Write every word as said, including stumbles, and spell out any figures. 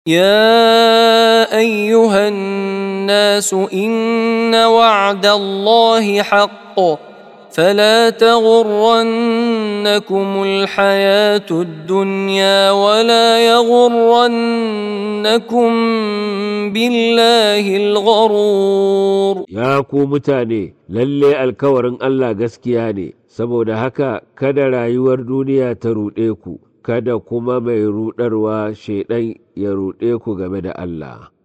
يا أيها الناس إن وعد الله حق فلا تغرنكم الحياة الدنيا ولا يغرنكم بالله الغرور. Ya ku mutane, lalle alkawarin Allah gaskiya ne, saboda haka kada rayuwar duniya ta ruɗe ku, kada kuma mai ruɗarwa shaiɗan ya ruɗe ku game da Allah.